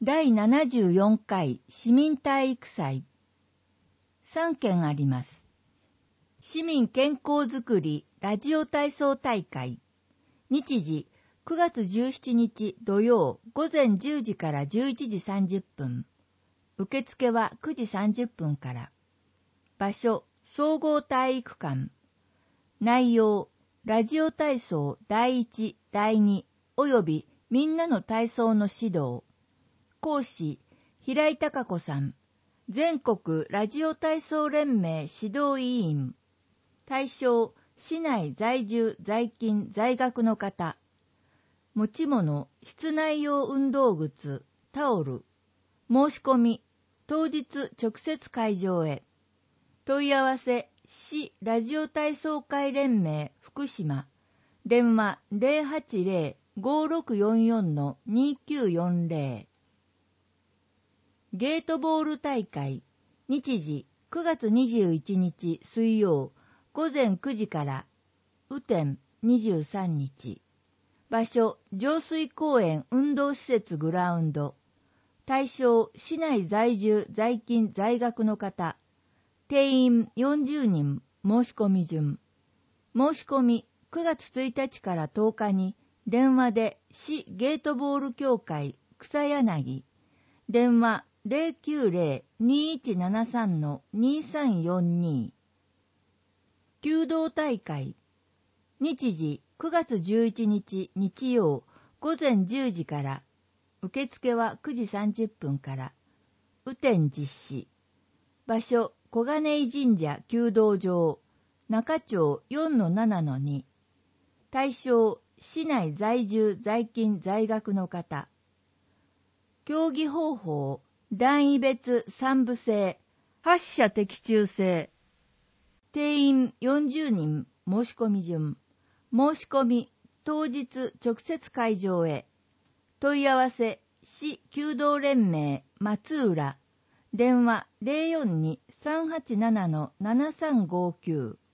第74回市民体育祭。3件あります。市民健康づくりラジオ体操大会。日時9月17日土曜午前10時から11時30分。受付は9時30分から。場所、総合体育館。内容、ラジオ体操第1、第2およびみんなの体操の指導。講師、平井貴子さん。全国ラジオ体操連盟指導委員。対象、市内在住在勤在学の方。持ち物、室内用運動靴、タオル。申し込み、当日直接会場へ。問い合わせ、市ラジオ体操会連盟福島。電話 080-5644-2940。ゲートボール大会。日時9月21日水曜午前9時から雨天23日。場所、上水公園運動施設グラウンド。対象、市内在住在勤在学の方。定員40人。申し込み順。申し込み9月1日から10日に電話で市ゲートボール協会草柳。電話 090-2173-2342。弓道大会。日時9月11日日曜午前10時から。受付は9時30分から。雨天実施。場所、小金井神社弓道場。中町 4-7-2。対象、市内在住在勤在学の方。競技方法、段位別3部制、8者的中制。定員40人。申し込み順。申し込み当日直接会場へ。問い合わせ、市弓道連盟松浦。電話 042-387-7359。